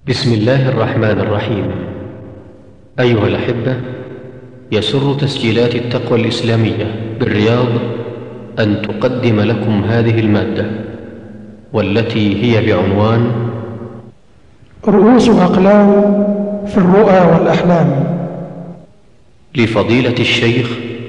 بسم الله الرحمن الرحيم. أيها الأحبة، يسر تسجيلات التقوى الإسلامية بالرياض أن تقدم لكم هذه المادة، والتي هي بعنوان رؤوس أقلام في الرؤى والأحلام، لفضيلة الشيخ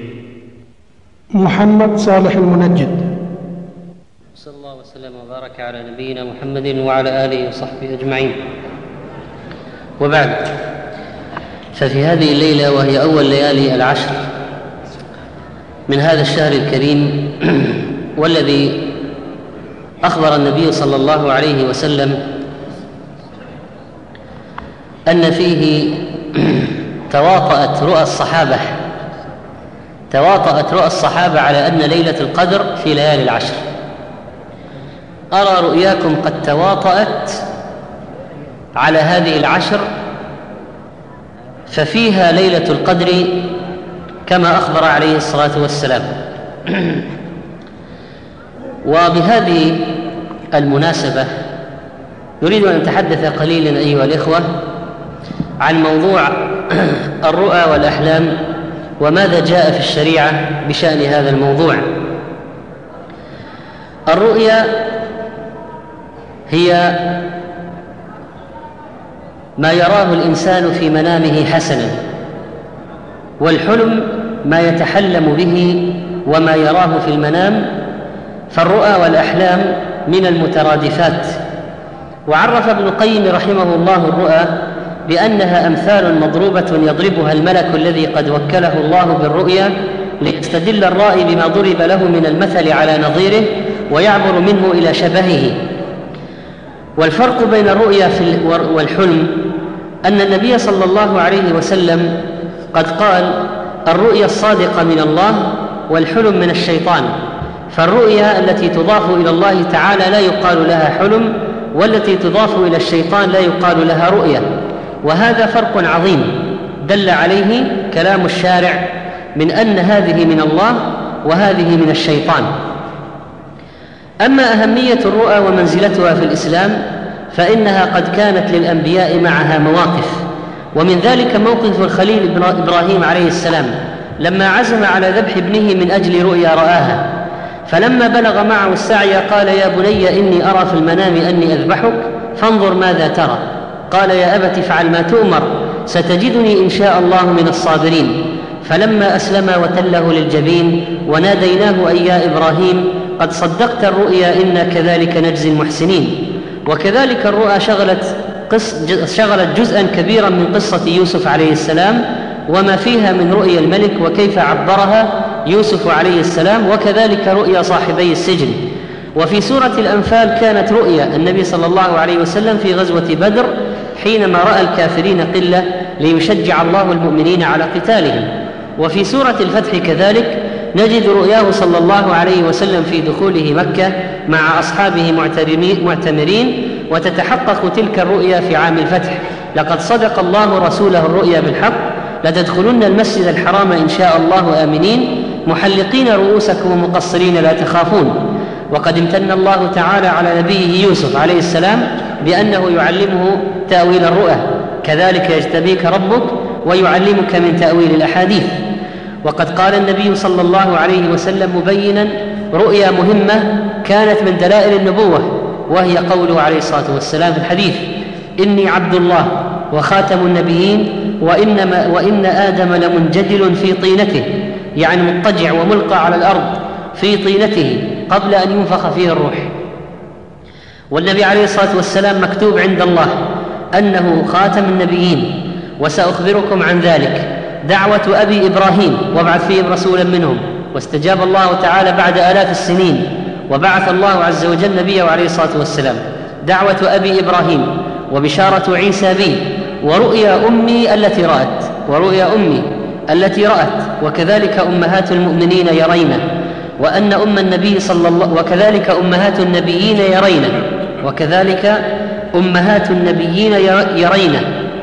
محمد صالح المنجد. صلى الله وسلم وبارك على نبينا محمد وعلى آله وصحبه أجمعين، وبعد، ففي هذه الليلة وهي أول ليالي العشر من هذا الشهر الكريم، والذي أخبر النبي صلى الله عليه وسلم أن فيه تواطأت رؤى الصحابة على أن ليلة القدر في ليالي العشر. أرى رؤياكم قد تواطأت على هذه العشر، ففيها ليلة القدر كما أخبر عليه الصلاة والسلام. وبهذه المناسبة نريد أن نتحدث قليلا أيها الإخوة عن موضوع الرؤى والأحلام، وماذا جاء في الشريعة بشأن هذا الموضوع. الرؤيا هي ما يراه الإنسان في منامه حسنا، والحلم ما يتحلم به وما يراه في المنام. فالرؤى والأحلام من المترادفات. وعرف ابن القيم رحمه الله الرؤى بأنها أمثال مضروبة يضربها الملك الذي قد وكله الله بالرؤيا ليستدل الرائي بما ضرب له من المثل على نظيره ويعبر منه إلى شبهه. والفرق بين الرؤيا والحلم أن النبي صلى الله عليه وسلم قد قال: الرؤيا الصادقة من الله، والحلم من الشيطان. فالرؤيا التي تضاف إلى الله تعالى لا يقال لها حلم، والتي تضاف إلى الشيطان لا يقال لها رؤيا. وهذا فرق عظيم دل عليه كلام الشارع من أن هذه من الله وهذه من الشيطان. أما أهمية الرؤى ومنزلتها في الإسلام فإنها قد كانت للأنبياء معها مواقف، ومن ذلك موقف الخليل إبراهيم عليه السلام لما عزم على ذبح ابنه من أجل رؤيا رآها، فلما بلغ معه السعي قال: يا بني إني أرى في المنام أني أذبحك فانظر ماذا ترى. قال: يا أبت افعل ما تؤمر ستجدني إن شاء الله من الصابرين. فلما أسلم وتله للجبين وناديناه أي يا إبراهيم قد صدقت الرؤيا إنا كذلك نجزي المحسنين. وكذلك الرؤى شغلت جزءا كبيرا من قصة يوسف عليه السلام وما فيها من رؤيا الملك وكيف عبرها يوسف عليه السلام، وكذلك رؤيا صاحبي السجن. وفي سورة الأنفال كانت رؤيا النبي صلى الله عليه وسلم في غزوة بدر حينما رأى الكافرين قلة ليشجع الله المؤمنين على قتالهم. وفي سورة الفتح كذلك نجد رؤياه صلى الله عليه وسلم في دخوله مكة مع أصحابه معتمرين، وتتحقق تلك الرؤيا في عام الفتح: لقد صدق الله رسوله الرؤيا بالحق لتدخلن المسجد الحرام إن شاء الله آمنين محلقين رؤوسكم ومقصرين لا تخافون. وقد امتن الله تعالى على نبيه يوسف عليه السلام بأنه يعلمه تأويل الرؤى: كذلك يجتبيك ربك ويعلمك من تأويل الأحاديث. وقد قال النبي صلى الله عليه وسلم مبينا رؤيا مهمة كانت من دلائل النبوة، وهي قوله عليه الصلاة والسلام في الحديث: إني عبد الله وخاتم النبيين وإن آدم لمنجدل في طينته، يعني مضطجع وملقى على الأرض في طينته قبل أن ينفخ فيه الروح. والنبي عليه الصلاة والسلام مكتوب عند الله أنه خاتم النبيين. وسأخبركم عن ذلك: دعوة أبي إبراهيم وابعث فيهم رسولا منهم، واستجاب الله تعالى بعد آلاف السنين وبعث الله عز وجل نبيه عليه الصلاة والسلام. دعوة أبي إبراهيم، وبشارة عيسى بي، ورؤيا أمي التي رأت، وكذلك أمهات المؤمنين يرينا، وأن أم النبي صلى الله وكذلك أمهات النبيين يرينا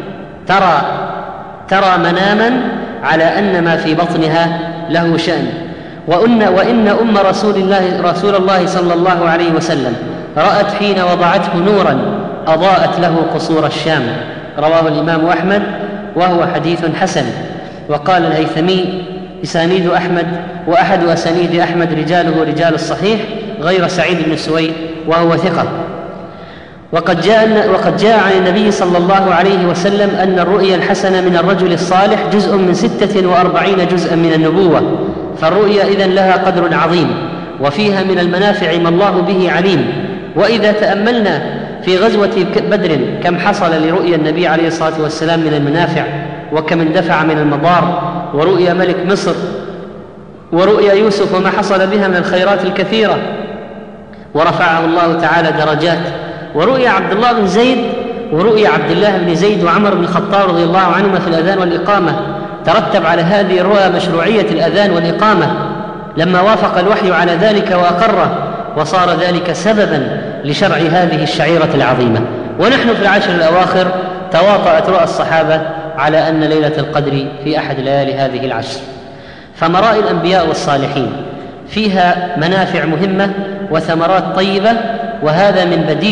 ترى مناما على أن ما في بطنها له شأن. وإن أم رسول الله صلى الله عليه وسلم رأت حين وضعته نورا أضاءت له قصور الشام. رواه الإمام أحمد وهو حديث حسن. وقال الهيثمي: أسانيد أحمد وأحد أسانيد أحمد رجاله رجال الصحيح غير سعيد بن سويد وهو ثقة. وقد جاء عن النبي صلى الله عليه وسلم أن الرؤيا الحسنة من الرجل الصالح جزء من 46 جزءا من النبوة، فالرؤيا إذن لها قدر عظيم، وفيها من المنافع ما الله به عليم. وإذا تأملنا في غزوة بدر كم حصل لرؤيا النبي عليه الصلاة والسلام من المنافع، وكم اندفع من المضار، ورؤيا ملك مصر، ورؤيا يوسف وما حصل بها من الخيرات الكثيرة ورفعه الله تعالى درجات، ورؤيا عبد الله بن زيد ورؤيا عبد الله بن زيد وعمر بن الخطاب رضي الله عنهما في الأذان والإقامة. ترتب على هذه الرؤيا مشروعية الأذان والإقامة لما وافق الوحي على ذلك وأقره، وصار ذلك سببا لشرع هذه الشعيرة العظيمة. ونحن في العشر الأواخر تواطأت رؤى الصحابة على أن ليلة القدر في أحد ليالي هذه العشر. فمرائي الأنبياء والصالحين فيها منافع مهمة وثمرات طيبة، وهذا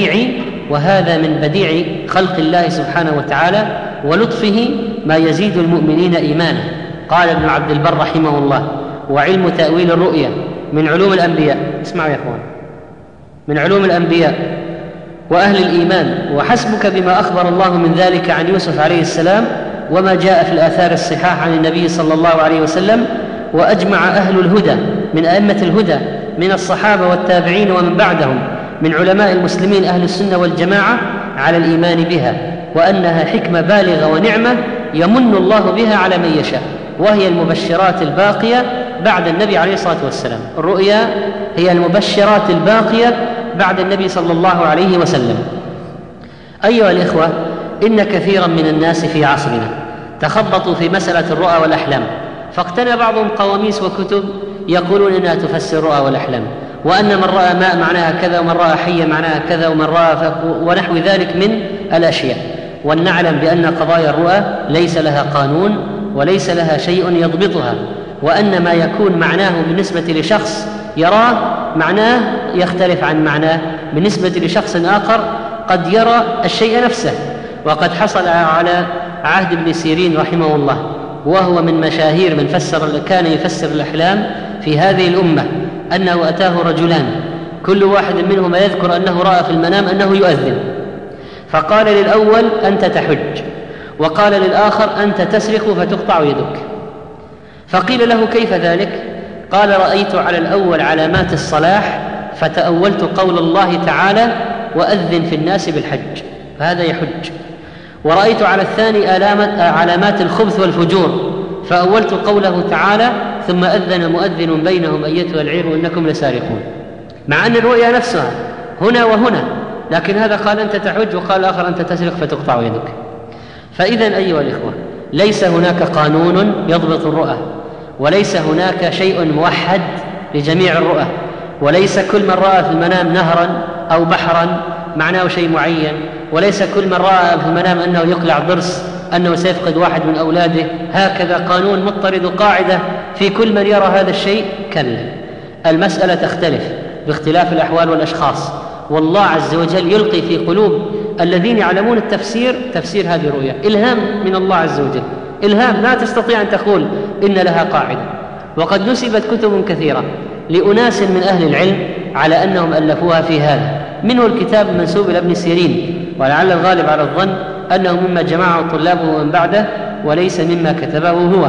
من بديع خلق الله سبحانه وتعالى ولطفه ما يزيد المؤمنين إيمانا. قال ابن عبد البر رحمه الله: وعلم تأويل الرؤيا من علوم الأنبياء، اسمعوا يا أخوان، من علوم الأنبياء وأهل الإيمان، وحسبك بما أخبر الله من ذلك عن يوسف عليه السلام وما جاء في الآثار الصحاح عن النبي صلى الله عليه وسلم. وأجمع أهل الهدى من أئمة الهدى من الصحابة والتابعين ومن بعدهم من علماء المسلمين أهل السنة والجماعة على الإيمان بها، وأنها حكمة بالغة ونعمة يمن الله بها على من يشاء، وهي المبشرات الباقية بعد النبي عليه الصلاة والسلام. الرؤيا هي المبشرات الباقية بعد النبي صلى الله عليه وسلم. أيها الإخوة، إن كثيرا من الناس في عصرنا تخبطوا في مسألة الرؤى والأحلام، فاقتنى بعضهم قواميس وكتب يقولون إنها تفسر الرؤى والأحلام، وأن من رأى ماء معناها كذا، ومن رأى حية معناها كذا، ومن رأى ونحو ذلك من الأشياء. ولنعلم بأن قضايا الرؤى ليس لها قانون وليس لها شيء يضبطها، وأن ما يكون معناه بالنسبة لشخص يراه معناه يختلف عن معناه بالنسبة لشخص آخر قد يرى الشيء نفسه. وقد حصل على عهد ابن سيرين رحمه الله، وهو من مشاهير من كان يفسر الأحلام في هذه الأمة، أنه أتاه رجلان كل واحد منهما يذكر أنه رأى في المنام أنه يؤذن، فقال للأول: أنت تحج، وقال للآخر: أنت تسرق فتقطع يدك. فقيل له: كيف ذلك؟ قال: رأيت على الأول علامات الصلاح فتأولت قول الله تعالى: وأذن في الناس بالحج، فهذا يحج. ورأيت على الثاني علامات الخبث والفجور فأولت قوله تعالى: ثم أذن مؤذن بينهم أيتها العير إنكم لسارقون. مع أن الرؤيا نفسها هنا وهنا، لكن هذا قال أنت تحج وقال الآخر أنت تسرق فتقطع يدك. فإذن أيها الإخوة، ليس هناك قانون يضبط الرؤى، وليس هناك شيء موحد لجميع الرؤى، وليس كل من رأى في المنام نهرا أو بحرا معناه شيء معين، وليس كل من رأى في المنام أنه يقلع ضرس أنه سيفقد واحد من أولاده. هكذا قانون مضطرد قاعدة في كل من يرى هذا الشيء. كلا، المسألة تختلف باختلاف الأحوال والأشخاص، والله عز وجل يلقي في قلوب الذين يعلمون التفسير تفسير هذه الرؤيا إلهام من الله عز وجل، إلهام لا تستطيع أن تقول إن لها قاعدة. وقد نسبت كتب كثيرة لأناس من أهل العلم على أنهم ألفوها في هذا، منه الكتاب المنسوب إلى ابن سيرين، ولعل الغالب على الظن أنه مما جمعه طلابه ومن بعده وليس مما كتبه هو.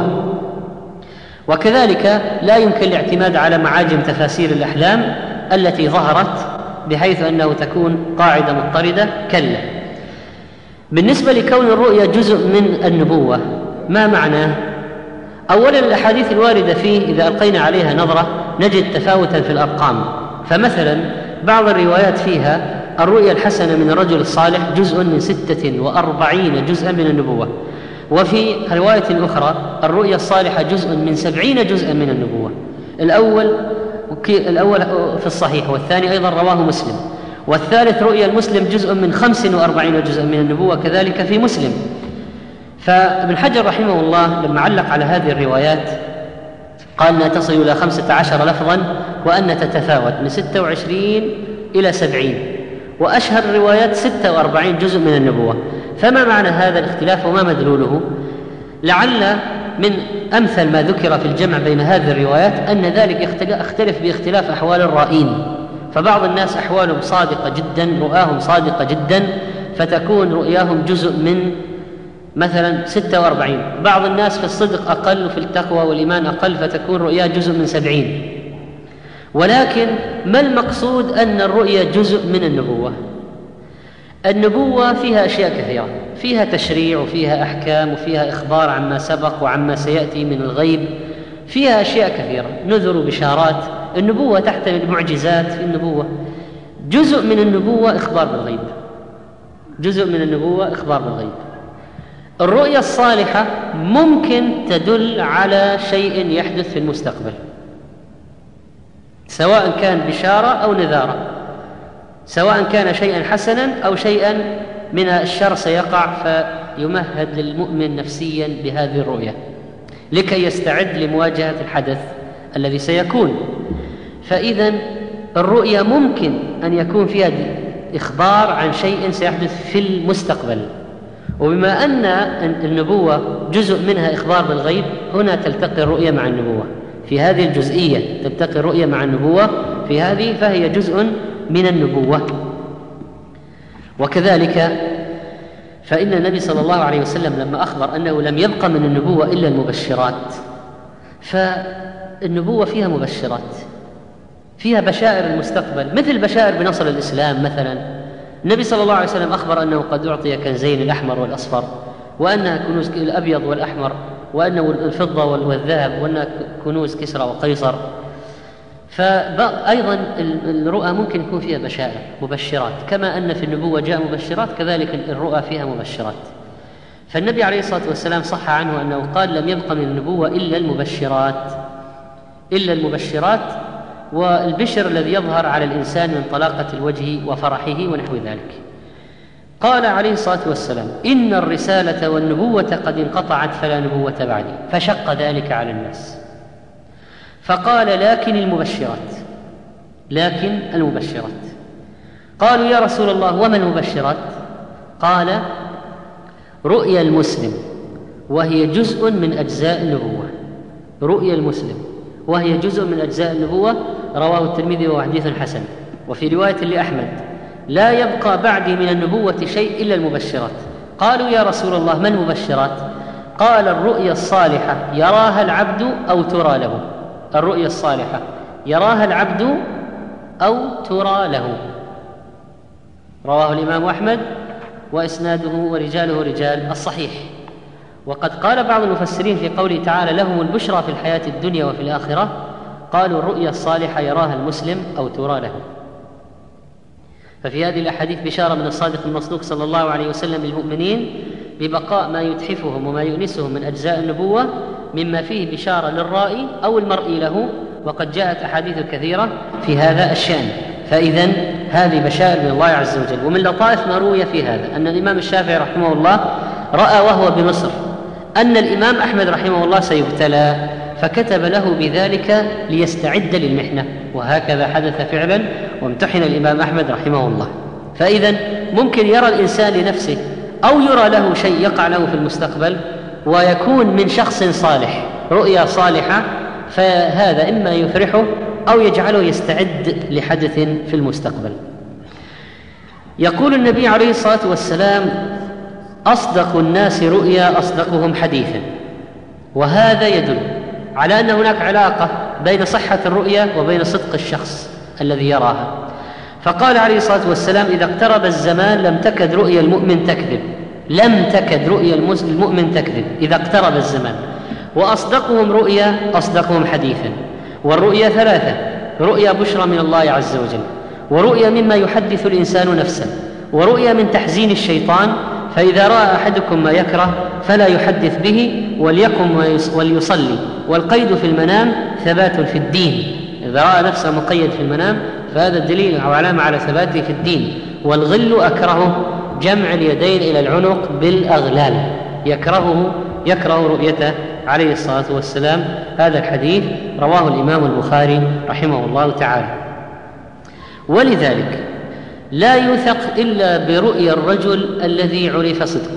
وكذلك لا يمكن الاعتماد على معاجم تفاسير الأحلام التي ظهرت بحيث أنه تكون قاعدة مضطردة. كلا. بالنسبة لكون الرؤيا جزء من النبوة، ما معناه؟ أولا، الأحاديث الواردة فيه إذا ألقينا عليها نظرة نجد تفاوتا في الأرقام. فمثلا بعض الروايات فيها الرؤيا الحسنة من الرجل الصالح جزء من 46 جزءا من النبوة، وفي رواية أخرى الرؤيا الصالحة جزء من 70 جزءا من النبوة. الأول في الصحيح، والثاني أيضا رواه مسلم، والثالث رؤيا المسلم جزء من 45 جزءا من النبوة كذلك في مسلم. فابن حجر رحمه الله لما علق على هذه الروايات قال أنها تصل إلى 15 لفظا، وأن تتفاوت من 26 إلى 70، وأشهر الروايات 46 جزء من النبوة. فما معنى هذا الاختلاف وما مدلوله؟ لعل من أمثل ما ذكر في الجمع بين هذه الروايات أن ذلك اختلف باختلاف أحوال الرائين، فبعض الناس أحوالهم صادقة جدا، رؤاهم صادقة جدا، فتكون رؤياهم جزء من مثلا 46. بعض الناس في الصدق أقل وفي التقوى والإيمان أقل، فتكون رؤيا جزء من 70. ولكن ما المقصود أن الرؤيا جزء من النبوة؟ النبوة فيها أشياء كثيرة، فيها تشريع وفيها أحكام وفيها إخبار عما سبق وعما سيأتي من الغيب، فيها أشياء كثيرة، نذر وبشارات. النبوة تحتمل معجزات في النبوة. جزء من النبوة إخبار بالغيب، جزء من النبوة إخبار بالغيب. الرؤيا الصالحة ممكن تدل على شيء يحدث في المستقبل، سواء كان بشارة أو نذارة، سواء كان شيئا حسنا أو شيئا من الشر سيقع، فيمهد للمؤمن نفسيا بهذه الرؤيا لكي يستعد لمواجهة الحدث الذي سيكون. فإذا الرؤيا ممكن أن يكون فيها إخبار عن شيء سيحدث في المستقبل، وبما أن النبوة جزء منها إخبار بالغيب، هنا تلتقي الرؤيا مع النبوة في هذه الجزئية، تلتقي الرؤيا مع النبوة في هذه، فهي جزء من النبوة. وكذلك فإن النبي صلى الله عليه وسلم لما أخبر أنه لم يبق من النبوة إلا المبشرات، فالنبوة فيها مبشرات، فيها بشائر المستقبل، مثل بشائر بنصر الإسلام مثلا. النبي صلى الله عليه وسلم أخبر أنه قد أعطي كنزين، الأحمر والأصفر، وأنها كنوز الأبيض والأحمر، وأنه الفضة والذهب، وأنها كنوز كسرى وقيصر. فأيضا الرؤى ممكن يكون فيها بشائر مبشرات، كما أن في النبوة جاء مبشرات، كذلك الرؤى فيها مبشرات. فالنبي عليه الصلاة والسلام صح عنه أنه قال لم يبق من النبوة إلا المبشرات، إلا المبشرات والبشر الذي يظهر على الإنسان من طلاقة الوجه وفرحه ونحو ذلك. قال عليه الصلاة والسلام إن الرسالة والنبوة قد انقطعت فلا نبوة بعدي، فشق ذلك على الناس، فقال لكن المبشرات، لكن المبشرات. قالوا يا رسول الله وما المبشرات؟ قال رؤيا المسلم وهي جزء من أجزاء النبوة، رؤيا المسلم وهي جزء من أجزاء النبوة، رواه الترمذي وهو حديث حسن. وفي رواية لأحمد لا يبقى بعدي من النبوة شيء إلا المبشرات. قالوا يا رسول الله ما المبشرات؟ قال الرؤيا الصالحة يراها العبد أو ترى له، الرؤيا الصالحة يراها العبد أو ترى له، رواه الإمام أحمد وإسناده ورجاله رجال الصحيح. وقد قال بعض المفسرين في قوله تعالى لهم البشرى في الحياة الدنيا وفي الآخرة، قالوا الرؤيا الصالحة يراها المسلم أو ترى له. ففي هذه الأحاديث بشارة من الصادق المصدوق صلى الله عليه وسلم للمؤمنين ببقاء ما يتحفهم وما يؤنسهم من أجزاء النبوة، مما فيه بشارة للرائي أو المرئي له، وقد جاءت أحاديث كثيرة في هذا الشأن. فإذا هذه بشائر من الله عز وجل. ومن لطائف ما روي في هذا أن الإمام الشافعي رحمه الله رأى وهو بمصر أن الإمام أحمد رحمه الله سيبتلى، فكتب له بذلك ليستعد للمحنة، وهكذا حدث فعلا، وامتحن الإمام أحمد رحمه الله. فإذا ممكن يرى الإنسان لنفسه أو يرى له شيء يقع له في المستقبل ويكون من شخص صالح رؤيا صالحة، فهذا إما يفرحه أو يجعله يستعد لحدث في المستقبل. يقول النبي عليه الصلاة والسلام أصدق الناس رؤيا أصدقهم حديثا، وهذا يدل على أن هناك علاقة بين صحة الرؤيا وبين صدق الشخص الذي يراها. فقال عليه الصلاة والسلام إذا اقترب الزمان لم تكد رؤيا المؤمن تكذب، لم تكد رؤيا المؤمن تكذب إذا اقترب الزمان. وأصدقهم رؤيا أصدقهم حديثا. والرؤيا ثلاثة: رؤيا بشرى من الله عز وجل، ورؤيا مما يحدث الإنسان نفسه، ورؤيا من تحزين الشيطان، فإذا رأى أحدكم ما يكره فلا يحدث به وليقم وليصلي. والقيد في المنام ثبات في الدين، إذا رأى نفسه مقيد في المنام فهذا دليل أو علامة على ثباته في الدين. والغل أكرهه جمع اليدين إلى العنق بالأغلال، يكره رؤيته عليه الصلاة والسلام. هذا الحديث رواه الإمام البخاري رحمه الله تعالى. ولذلك لا يوثق إلا برؤيا الرجل الذي عرف صدقه،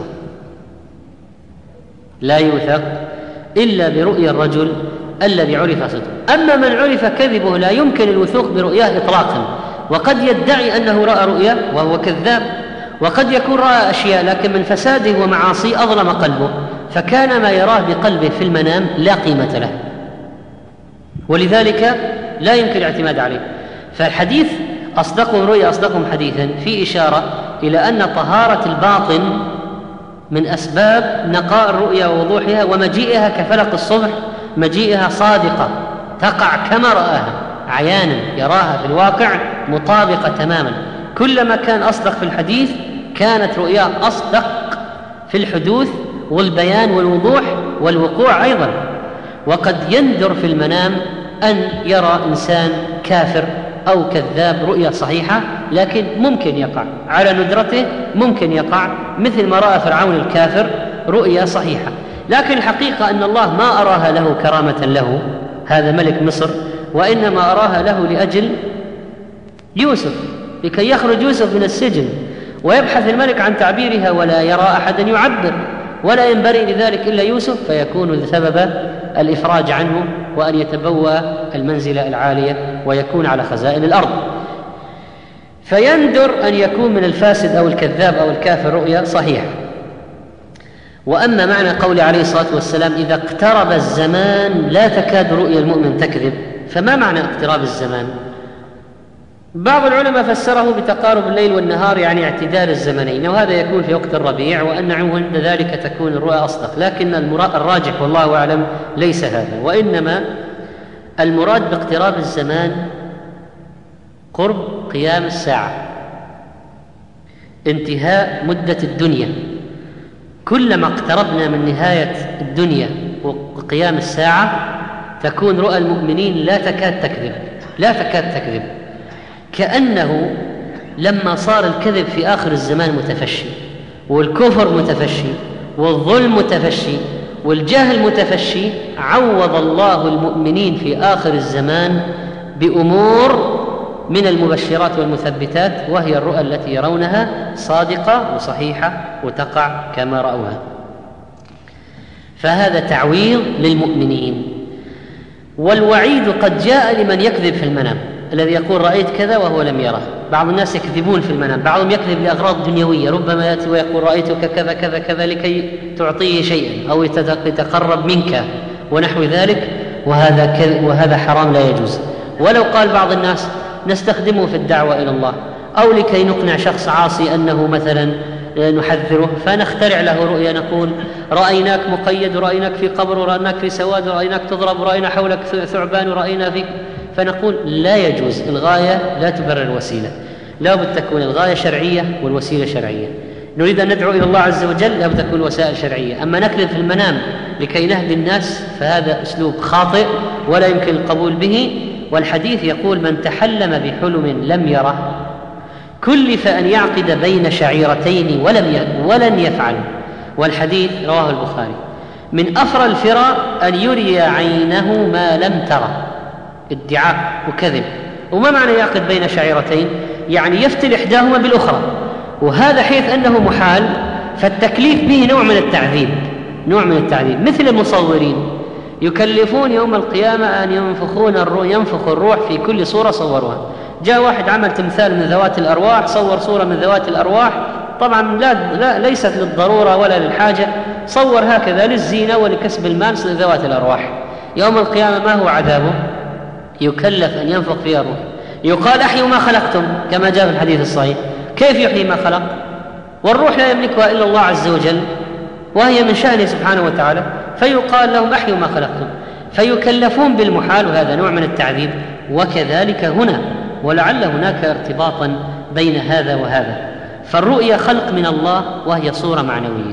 لا يوثق إلا برؤيا الرجل الذي عرف صدقه. أما من عرف كذبه لا يمكن الوثوق برؤياه إطلاقا، وقد يدعي أنه رأى رؤيا وهو كذاب، وقد يكون رأى أشياء لكن من فساده ومعاصيه أظلم قلبه، فكان ما يراه بقلبه في المنام لا قيمة له، ولذلك لا يمكن الاعتماد عليه. فالحديث أصدقهم رؤيا أصدقهم حديثا في إشارة إلى أن طهارة الباطن من أسباب نقاء الرؤيا ووضوحها ومجيئها كفلق الصبح، مجيئها صادقة تقع كما رآها عيانا، يراها في الواقع مطابقة تماما. كلما كان أصدق في الحديث كانت رؤياه أصدق في الحدوث والبيان والوضوح والوقوع أيضا. وقد يندر في المنام أن يرى إنسان كافر أو كذاب رؤيا صحيحة، لكن ممكن يقع على ندرته، ممكن يقع مثل ما رأى فرعون الكافر رؤيا صحيحة. لكن الحقيقة أن الله ما أراها له كرامة له، هذا ملك مصر، وإنما أراها له لأجل يوسف، لكي يخرج يوسف من السجن، ويبحث الملك عن تعبيرها ولا يرى أحدا يعبر، ولا ينبري لذلك إلا يوسف، فيكون سبب الإفراج عنه وأن يتبوأ المنزلة العالية ويكون على خزائن الأرض. فيندر أن يكون من الفاسد أو الكذاب أو الكافر رؤيا صحيحة. وأما معنى قول عليه الصلاة والسلام إذا اقترب الزمان لا تكاد رؤيا المؤمن تكذب، فما معنى اقتراب الزمان؟ بعض العلماء فسره بتقارب الليل والنهار، يعني اعتدال الزمنين، وهذا يكون في وقت الربيع، وأن عند ذلك تكون الرؤى أصدق. لكن الراجح والله أعلم ليس هذا، وإنما المراد باقتراب الزمان قرب قيام الساعة، انتهاء مدة الدنيا. كلما اقتربنا من نهاية الدنيا وقيام الساعة تكون رؤى المؤمنين لا تكاد تكذب، لا تكاد تكذب. كأنه لما صار الكذب في آخر الزمان متفشي، والكفر متفشي، والظلم متفشي، والجهل متفشي، عوض الله المؤمنين في آخر الزمان بأمور من المبشرات والمثبتات، وهي الرؤى التي يرونها صادقة وصحيحة وتقع كما رأوها. فهذا تعويض للمؤمنين. والوعيد قد جاء لمن يكذب في المنام، الذي يقول رأيت كذا وهو لم يره. بعض الناس يكذبون في المنام، بعضهم يكذب لأغراض دنيوية، ربما يأتي ويقول رأيتك كذا كذا كذا لكي تعطيه شيئا أو يتقرب منك ونحو ذلك، وهذا حرام لا يجوز. ولو قال بعض الناس نستخدمه في الدعوة إلى الله، أو لكي نقنع شخص عاصي أنه مثلا نحذره، فنخترع له رؤيا نقول رأيناك مقيد، ورأيناك في قبر، ورأيناك في سواد، ورأيناك تضرب، ورأينا حولك ثعبان، ورأينا فيك، فنقول لا يجوز. الغاية لا تبرر الوسيلة، لا بد تكون الغاية شرعية والوسيلة شرعية. نريد أن ندعو إلى الله عز وجل لا بد تكون الوسائل شرعية. أما نكذب في المنام لكي نهدي الناس فهذا أسلوب خاطئ ولا يمكن القبول به. والحديث يقول من تحلم بحلم لم يره كلف أن يعقد بين شعيرتين ولن يفعل. والحديث رواه البخاري. من أفرى الفرى أن يري عينه ما لم ترى، ادعاء وكذب. وما معنى يعقد بين شعيرتين؟ يعني يفتل إحداهما بالأخرى، وهذا حيث أنه محال، فالتكليف به نوع من التعذيب، نوع من التعذيب. مثل المصورين يكلفون يوم القيامة أن ينفخ الروح في كل صورة صوروها. جاء واحد عمل تمثال من ذوات الأرواح، صور صورة من ذوات الأرواح، طبعا لا ليست للضرورة ولا للحاجة، صور هكذا للزينة ولكسب المال لذوات الأرواح. يوم القيامة ما هو عذابه؟ يكلف أن ينفخ فيها الروح. يقال أحيوا ما خلقتم كما جاء في الحديث الصحيح. كيف يحيي ما خلق والروح لا يملكها إلا الله عز وجل، وهي من شأنه سبحانه وتعالى، فيقال لهم أحيوا ما خلقتم، فيكلفون بالمحال، وهذا نوع من التعذيب. وكذلك هنا، ولعل هناك ارتباطا بين هذا وهذا. فالرؤيا خلق من الله وهي صورة معنوية،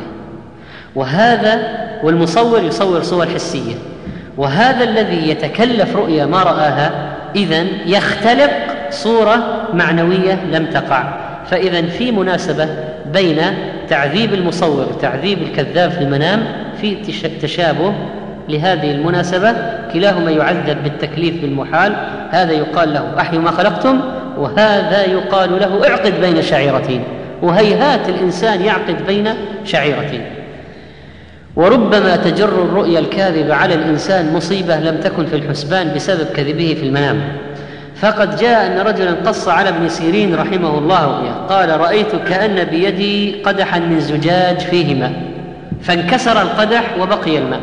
والمصور يصور صور حسية، وهذا الذي يتكلف رؤيا ما رآها إذن يختلق صورة معنوية لم تقع. فإذن في مناسبة بين تعذيب المصور وتعذيب الكذاب في المنام، في تشابه لهذه المناسبة، كلاهما يعذب بالتكليف بالمحال. هذا يقال له أحيوا ما خلقتم، وهذا يقال له اعقد بين شعيرتين، وهيهات الإنسان يعقد بين شعيرتين. وربما تجر الرؤيا الكاذبة على الإنسان مصيبة لم تكن في الحسبان بسبب كذبه في المنام. فقد جاء أن رجلا قص على ابن سيرين رحمه الله رؤيا قال: رأيت كأن بيدي قدحا من زجاج فيه ماء فانكسر القدح وبقي الماء.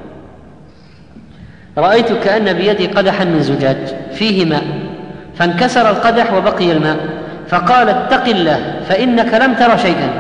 رأيت كأن بيدي قدحا من زجاج فيه ماء فانكسر القدح وبقي الماء، فقال: اتق الله فإنك لم تر شيئا،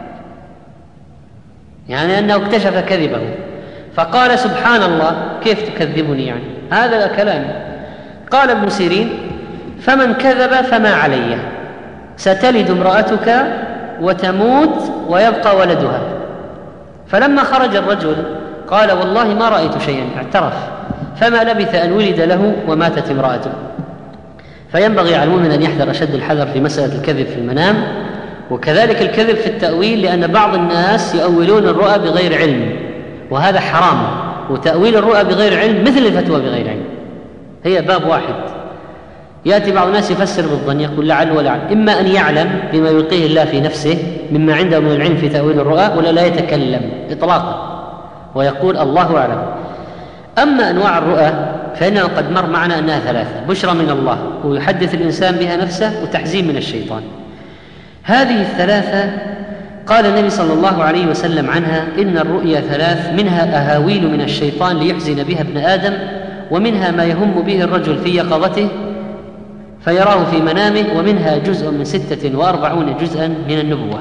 يعني أنه اكتشف كذبه. فقال: سبحان الله، كيف تكذبني يعني؟ هذا كلامي. قال ابن سيرين: فمن كذب فما علي، ستلد امرأتك وتموت ويبقى ولدها. فلما خرج الرجل قال: والله ما رأيت شيئا، اعترف، فما لبث أن ولد له وماتت امرأته. فينبغي على المؤمن أن يحذر أشد الحذر في مسألة الكذب في المنام، وكذلك الكذب في التأويل، لأن بعض الناس يؤولون الرؤى بغير علم، وهذا حرام. وتأويل الرؤى بغير علم مثل الفتوى بغير علم، هي باب واحد. يأتي بعض الناس يفسر بالظن، يقول لعل ولعل، إما أن يعلم بما يلقيه الله في نفسه مما عنده من العلم في تأويل الرؤى، ولا لا يتكلم إطلاقا ويقول الله أعلم. أما أنواع الرؤى فإنه قد مر معنا أنها ثلاثة: بشرى من الله، ويحدث الإنسان بها نفسه، وتحزين من الشيطان. هذه الثلاثة قال النبي صلى الله عليه وسلم عنها: إن الرؤيا ثلاث، منها أهاويل من الشيطان ليحزن بها ابن آدم، ومنها ما يهم به الرجل في يقظته فيراه في منامه، ومنها جزء من 46 جزءا من النبوة.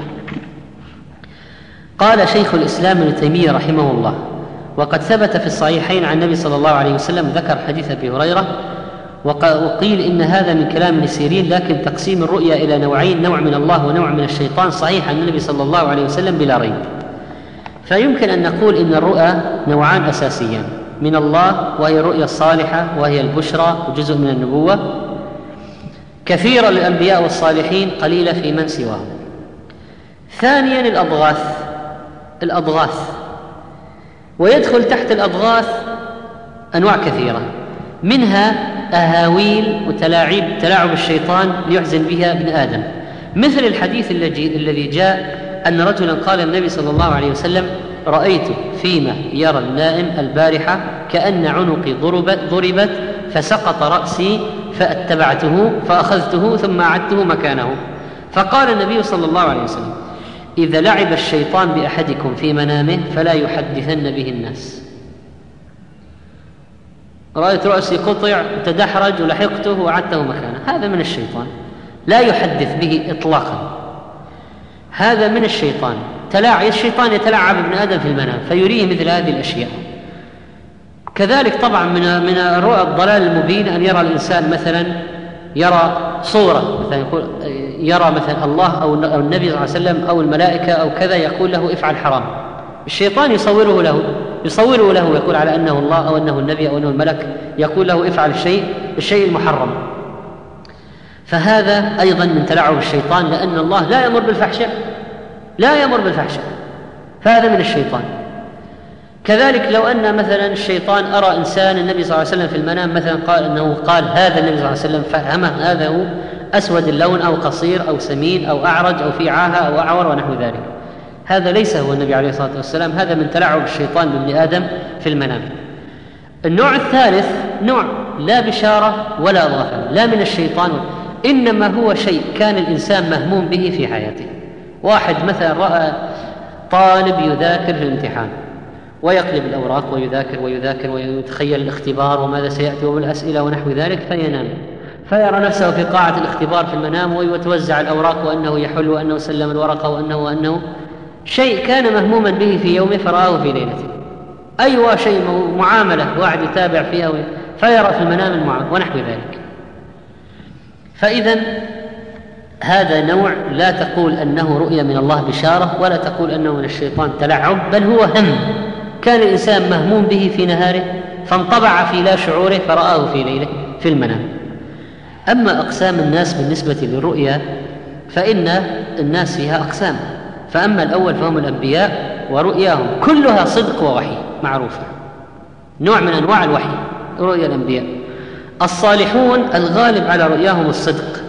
قال شيخ الإسلام ابن تيمية رحمه الله: وقد ثبت في الصحيحين عن النبي صلى الله عليه وسلم، ذكر حديث أبي هريرة، وقيل إن هذا من كلام ابن سيرين، لكن تقسيم الرؤيا إلى نوعين، نوع من الله ونوع من الشيطان، صحيح عن النبي صلى الله عليه وسلم بلا ريب. فيمكن أن نقول إن الرؤى نوعان أساسيان: من الله وهي الرؤيا الصالحة وهي البشرى وجزء من النبوة، كثيرة للأنبياء والصالحين، قليلة في من سواهم. ثانيا الأضغاث، ويدخل تحت الأضغاث أنواع كثيرة، منها أهاويل وتلاعب الشيطان ليحزن بها ابن آدم، مثل الحديث الذي جاء أن رجلا قال النبي صلى الله عليه وسلم: رأيت فيما يرى النائم البارحة كأن عنقي ضربت فسقط رأسي فاتبعته فأخذته ثم أعدته مكانه. فقال النبي صلى الله عليه وسلم: إذا لعب الشيطان بأحدكم في منامه فلا يحدثن به الناس. رأيت رأسي قطع وتدحرج ولحقته وأعدته مكانه، هذا من الشيطان، لا يحدث به إطلاقا، هذا من الشيطان. الشيطان يتلاعب ابن آدم في المنام فيريه مثل هذه الأشياء. كذلك طبعا من رؤى الضلال المبين أن يرى الإنسان مثلا يرى صورة، مثلا يقول يرى مثلا الله أو النبي صلى الله عليه وسلم أو الملائكة أو كذا، يقول له افعل حرام. الشيطان يصوره له ويقول على أنه الله أو أنه النبي أو أنه الملك، يقول له افعل الشيء المحرم. فهذا أيضا من تلاعب الشيطان، لأن الله لا يأمر بالفحشاء، فهذا من الشيطان. كذلك لو أن مثلا الشيطان أرى إنسان النبي صلى الله عليه وسلم في المنام، مثلا قال هذا النبي صلى الله عليه وسلم، فهمه هذا هو أسود اللون أو قصير أو سمين أو أعرج أو في عاهة أو أعور ونحو ذلك، هذا ليس هو النبي عليه الصلاة والسلام، هذا من تلاعب الشيطان بابن آدم في المنام. النوع الثالث نوع لا بشارة ولا ضغط، لا من الشيطان، إنما هو شيء كان الإنسان مهموم به في حياته. واحد مثلا رأى طالب يذاكر في الامتحان ويقلب الأوراق ويذاكر ويتخيل الاختبار وماذا سيأتي والأسئلة ونحو ذلك، فينام، فيرى نفسه في قاعة الاختبار في المنام ويتوزع الأوراق وأنه يحل وأنه سلم الورقة وأنه شيء كان مهموما به في يومه فرآه في ليلته. أيوة شيء معاملة واحد يتابع فيها فيرى في المنام المعاملة ونحو ذلك. فإذا هذا نوع لا تقول أنه رؤية من الله بشارة، ولا تقول أنه من الشيطان تلعب، بل هو هم كان الإنسان مهموم به في نهاره فانطبع في لا شعوره فرآه في ليله في المنام. أما أقسام الناس بالنسبة للرؤيا فإن الناس فيها أقسام، فأما الأول فهم الأنبياء ورؤياهم كلها صدق ووحي معروفة، نوع من أنواع الوحي رؤيا الأنبياء. الصالحون الغالب على رؤياهم الصدق،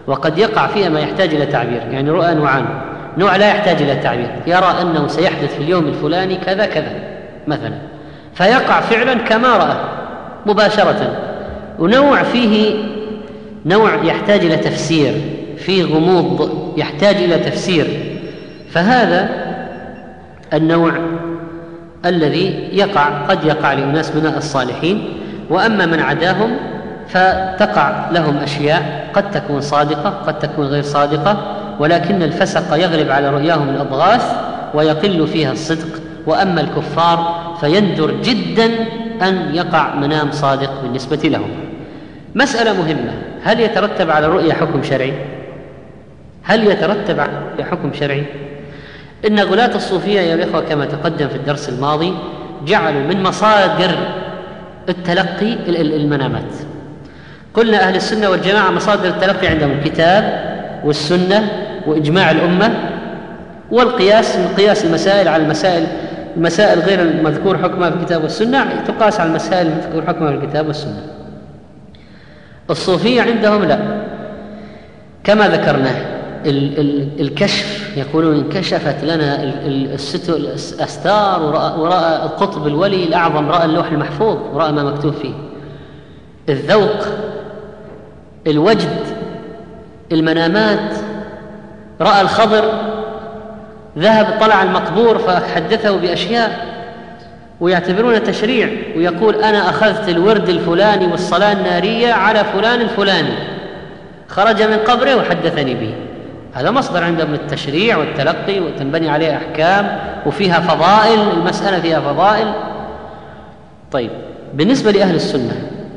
وقد يقع فيها ما يحتاج إلى تعبير، يعني رؤى نوعان: نوع لا يحتاج إلى تعبير، يرى أنه سيحدث في اليوم الفلاني كذا كذا مثلا، فيقع فعلا كما رأى مباشرة. ونوع فيه نوع يحتاج إلى تفسير، فيه غموض يحتاج إلى تفسير، فهذا النوع الذي قد يقع لأناس من الصالحين. وأما من عداهم فتقع لهم أشياء قد تكون صادقة قد تكون غير صادقة، ولكن الفسق يغلب على رؤياهم الأضغاث ويقل فيها الصدق. وأما الكفار فيندر جدا أن يقع منام صادق بالنسبة لهم. مسألة مهمة: هل يترتب على الرؤيا حكم شرعي؟ هل يترتب على الرؤيا حكم شرعي؟ إن غلاة الصوفية يا الإخوة كما تقدم في الدرس الماضي جعلوا من مصادر التلقي المنامات. قلنا أهل السنة والجماعة مصادر التلقي عندهم الكتاب والسنة وإجماع الأمة والقياس، من قياس المسائل على المسائل غير المذكور حكمها في الكتاب والسنة تقاس على المسائل المذكور حكمها في الكتاب والسنة. الصوفية عندهم لا، كما ذكرنا الكشف، يقولون انكشفت لنا الأستار ورأى القطب الولي الأعظم، رأى اللوح المحفوظ ورأى ما مكتوب فيه. الذوق، الوجد، المنامات، رأى الخضر، ذهب طلع المقبور فحدثه بأشياء ويعتبرون تشريع، ويقول أنا أخذت الورد الفلاني والصلاة النارية على فلان الفلاني خرج من قبره وحدثني به. هذا مصدر عندهم للتشريع والتلقي وتنبني عليه أحكام وفيها فضائل، المسألة فيها فضائل. طيب، بالنسبة لأهل السنة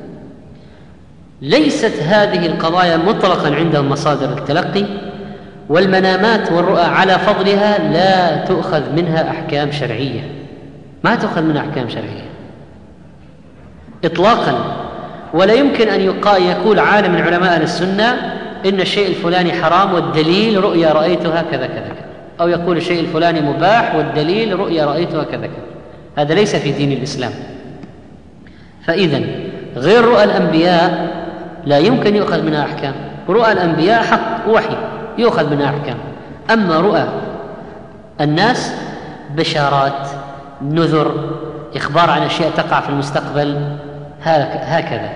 ليست هذه القضايا مطلقا عندهم مصادر التلقي، والمنامات والرؤى على فضلها لا تؤخذ منها أحكام شرعية، ما تؤخذ منها أحكام شرعية إطلاقا. ولا يمكن أن يقول عالم من علماء أهل السنة إن الشيء الفلاني حرام والدليل رؤيا رأيتها كذا كذا كذا، أو يقول الشيء الفلاني مباح والدليل رؤيا رأيتها كذا كذا. هذا ليس في دين الإسلام. فإذن غير رؤى الأنبياء لا يمكن يؤخذ منها أحكام. رؤى الأنبياء حق وحي يؤخذ منها أحكام، أما رؤى الناس بشارات، نذر، إخبار عن أشياء تقع في المستقبل، هكذا،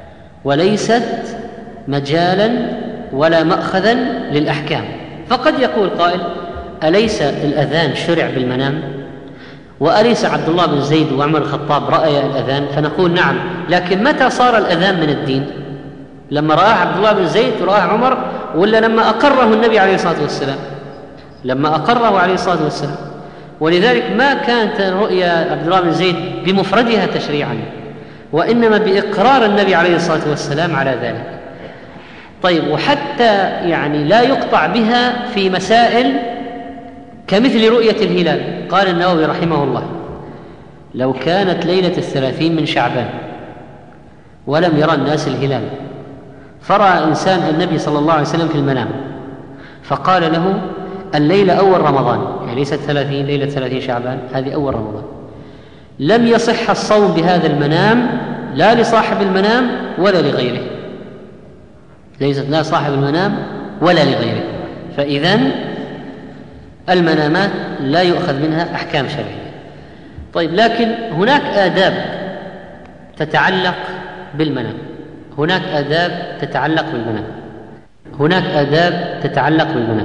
وليست مجالا ولا مأخذا للأحكام. فقد يقول قائل: أليس الأذان شرع بالمنام؟ وأليس عبد الله بن زيد وعمر الخطاب رأي الأذان؟ فنقول نعم، لكن متى صار الأذان من الدين؟ لما رآه عبد الله بن زيد ورآه عمر، ولا لما أقره النبي عليه الصلاة والسلام؟ لما أقره عليه الصلاة والسلام. ولذلك ما كانت رؤيا عبد الله بن زيد بمفردها تشريعا، وإنما بإقرار النبي عليه الصلاة والسلام على ذلك. طيب، وحتى يعني لا يقطع بها في مسائل كمثل رؤية الهلال. قال النووي رحمه الله: لو كانت ليلة 30 من شعبان ولم يرى الناس الهلال، فرأى إنسان النبي صلى الله عليه وسلم في المنام فقال له: الليلة أول رمضان، يعني ليست 30، ليلة 30 شعبان، هذه أول رمضان، لم يصح الصوم بهذا المنام لا لصاحب المنام ولا لغيره، ليست لا صاحب المنام ولا لغيره. فإذن المنامات لا يؤخذ منها أحكام شرعية. طيب، لكن هناك آداب تتعلق بالمنام، هناك آداب تتعلق بالمنام، هناك آداب تتعلق بالمنام.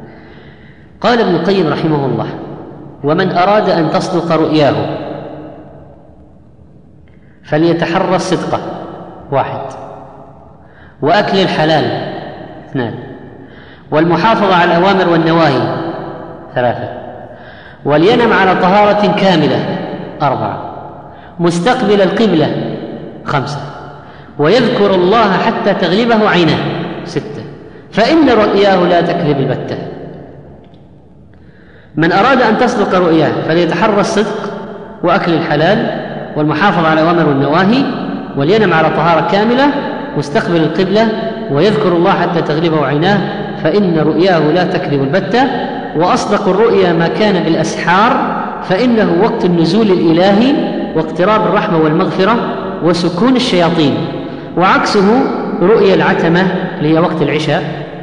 قال ابن القيم رحمه الله: ومن أراد أن تصدق رؤياه فليتحرى الصدق 1، وأكل الحلال 2، والمحافظة على الأوامر والنواهي 3، ولينم على طهارة كاملة 4، مستقبل القبلة 5، ويذكر الله حتى تغلبه عيناه 6، فإن رؤياه لا تكذب البتة. من أراد أن تصدق رؤياه فليتحرى الصدق وأكل الحلال والمحافظة على الأوامر والنواهي، ولينم على طهارة كاملة، مستقبل القبلة، ويذكر الله حتى تغلبه عيناه، فإن رؤياه لا تكذب البتة. وأصدق الرؤيا ما كان بالأسحار، فإنه وقت النزول الإلهي واقتراب الرحمة والمغفرة وسكون الشياطين، وعكسه رؤيا العتمة اللي هي وقت العشاء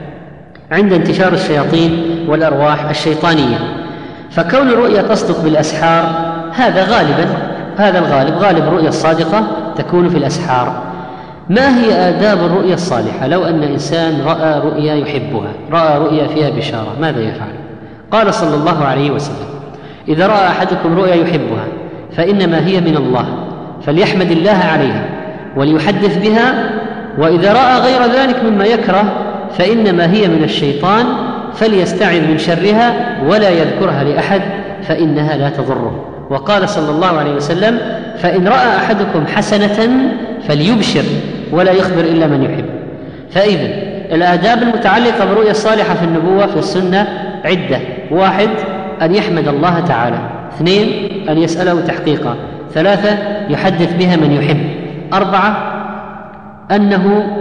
عند انتشار الشياطين والأرواح الشيطانية. فكون الرؤيا تصدق بالأسحار هذا غالب الرؤيا الصادقة تكون في الأسحار. ما هي آداب الرؤيا الصالحة؟ لو أن إنسان رأى رؤيا يحبها، رأى رؤيا فيها بشارة، ماذا يفعل؟ قال صلى الله عليه وسلم: إذا رأى أحدكم رؤيا يحبها فإنما هي من الله، فليحمد الله عليها وليحدث بها، وإذا رأى غير ذلك مما يكره فإنما هي من الشيطان، فليستعذ من شرها ولا يذكرها لأحد فإنها لا تضره. وقال صلى الله عليه وسلم: فإن رأى أحدكم حسنة فليبشر ولا يخبر إلا من يحب. فإذا الآداب المتعلقة بالرؤيا الصالحة في النبوة في السنة عدة: 1 أن يحمد الله تعالى، 2 أن يسأله تحقيقا، 3 يحدث بها من يحب، 4 أنه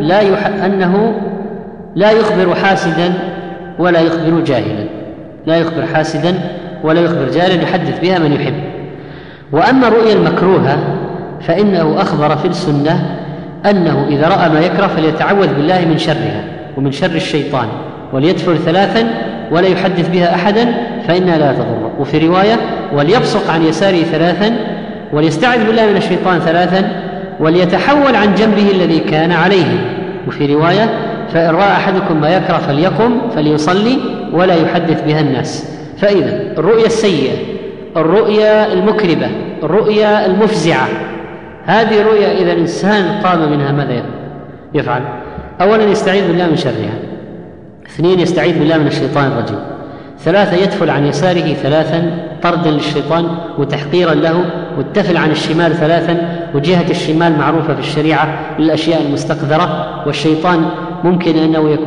لا يخبر حاسدا ولا يخبر جاهلا، لا يخبر حاسدا ولا يخبر جاهلا، يحدث بها من يحب. وأما الرؤيا المكروهة فإنه أخبر في السنة أنه إذا رأى ما يكره فليتعوذ بالله من شرها ومن شر الشيطان، وليدفر 3 ولا يحدث بها أحدا فإنها لا تضره. وفي رواية: وليبصق عن يساره 3 وليستعذ بالله من الشيطان 3 وليتحول عن جنبه الذي كان عليه. وفي رواية: فإن رأى أحدكم ما يكره فليقم فليصلي ولا يحدث بها الناس. فإذا الرؤيا السيئة، الرؤيا المكربة، الرؤيا المفزعة، هذه الرؤيا إذا الإنسان قام منها ماذا يفعل؟ أولا يستعيذ بالله من شرها، 2 يستعيذ بالله من الشيطان الرجيم، 3 يدفل عن يساره 3 طردا للشيطان وتحقيرا له، والتفل عن الشمال 3، وجهة الشمال معروفة في الشريعة للأشياء المستقذرة، والشيطان ممكن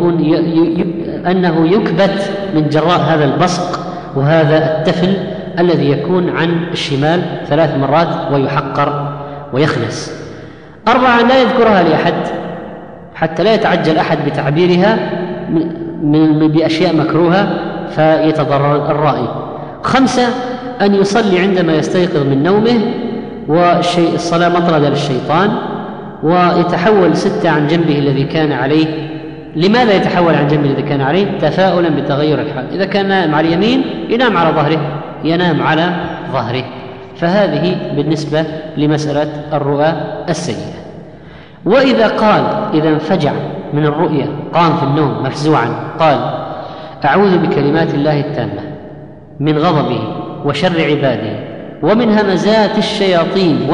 أنه يكبت من جراء هذا البصق وهذا التفل الذي يكون عن الشمال 3 مرات ويحقر ويخنس. 4 لا يذكرها لأحد حتى لا يتعجل أحد بتعبيرها بأشياء مكروهة فيتضرر الرائي. 5 أن يصلي عندما يستيقظ من نومه، والصلاة مطردة للشيطان، ويتحول 6 عن جنبه الذي كان عليه. لماذا يتحول عن جنبه الذي كان عليه؟ تفاؤلا بتغير الحال. إذا كان نائم على اليمين ينام على ظهره، ينام على ظهره. فهذه بالنسبة لمسألة الرؤى السيئة. وإذا قال إذا انفجع من الرؤيا، قام في النوم مفزوعا، قال: أعوذ بكلمات الله التامة من غضبه وشر عباده ومن همزات الشياطين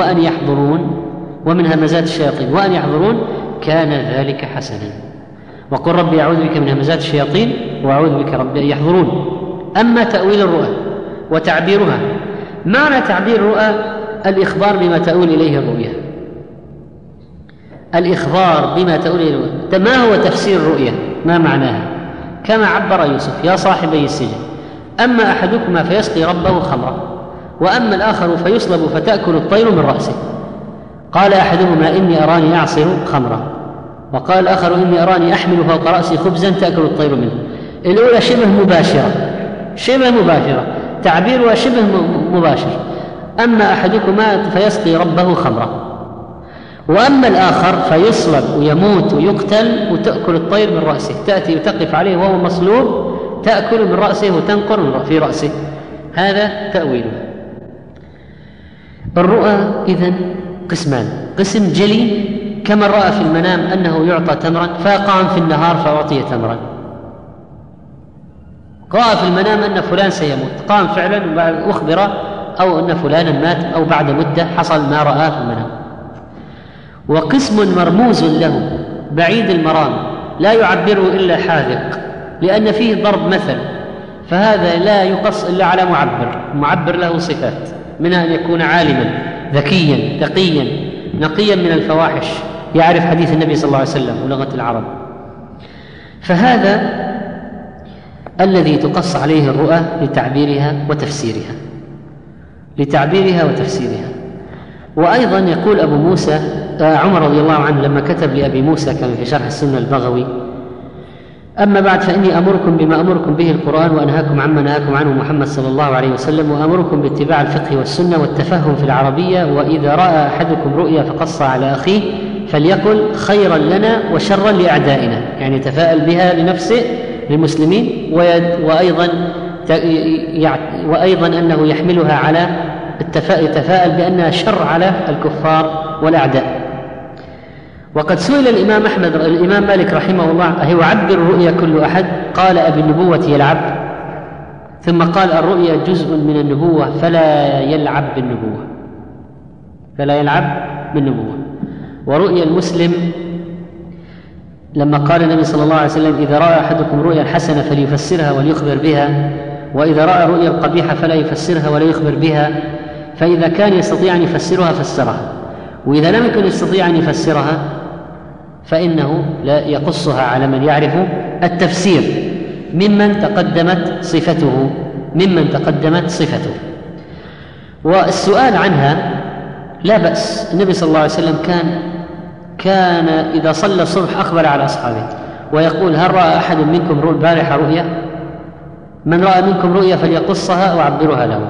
وأن يحضرون، كان ذلك حسنا. وقل ربي أعوذ بك من همزات الشياطين وأعوذ بك ربي أن يحضرون. أما تأويل الرؤى وتعبيرها، معنى تعبير الرؤى الإخبار بما تؤول إليه الرؤيا، الإخبار بما تؤول إليه الرؤيا. ما هو تفسير الرؤيا؟ ما معناها؟ كما عبر يوسف: يا صاحبي السجن، أما أحدكما فيسقي ربه خمرا، وأما الآخر فيصلب فتأكل الطير من رأسه. قال أحدهما: إني أراني أعصر خمرا، وقال الآخر: إني أراني أحمل فوق رأسي خبزا تأكل الطير منه. الأولى شبه مباشرة، تعبيرها شبه مباشر. أما أحدكما فيسقي ربه خمرا، وأما الآخر فيصلب ويموت ويقتل وتأكل الطير من رأسه، تأتي وتقف عليه وهو مصلوب، تأكل من رأسه وتنقر في رأسه. هذا تأويله. الرؤى إذن قسمان: قسم جلي كمن رأى في المنام أنه يعطى تمرا فقام في النهار فأعطي تمرا، رأى في المنام أن فلان سيموت، قام فعلا وأخبر، أو أن فلانا مات، أو بعد مدة حصل ما رأى في المنام. وقسم مرموز له بعيد المرام لا يعبره إلا حاذق، لأن فيه ضرب مثل، فهذا لا يقص إلا على معبر له صفات، منها أن يكون عالما ذكيا تقيا نقيا من الفواحش، يعرف حديث النبي صلى الله عليه وسلم ولغة العرب. فهذا الذي تقص عليه الرؤى لتعبيرها وتفسيرها. وأيضا يقول أبو موسى عمر رضي الله عنه لما كتب لأبي موسى كما في شرح السنة البغوي: أما بعد فإني أمركم بما أمركم به القرآن، وأنهاكم عما نهاكم عنه محمد صلى الله عليه وسلم، وأمركم باتباع الفقه والسنة والتفهم في العربية. وإذا رأى أحدكم رؤيا فقص على أخيه فليقل خيرا لنا وشرا لأعدائنا، يعني يتفاءل بها لنفسه للمسلمين، وأيضا أنه يحملها على يتفاءل بأنها شر على الكفار والأعداء. وقد سئل الإمام مالك رحمه الله: هل يعبر الرؤيا كل أحد؟ قال: أبالنبوة يلعب؟ ثم قال: الرؤيا جزء من النبوة فلا يلعب بالنبوة. ورؤيا المسلم لما قال النبي صلى الله عليه وسلم: إذا رأى أحدكم رؤيا حسنة فليفسرها وليخبر بها، وإذا رأى رؤيا قبيحة فلا يفسرها ولا يخبر بها، فإذا كان يستطيع أن يفسرها فسرها، وإذا لم يكن يستطيع أن يفسرها فإنه لا يقصها على من يعرف التفسير ممن تقدمت صفته. والسؤال عنها لا بأس. النبي صلى الله عليه وسلم كان إذا صلى الصبح أخبر على أصحابه ويقول: هل رأى أحد منكم البارحة رؤيا؟ من رأى منكم رؤيا فليقصها وعبرها له.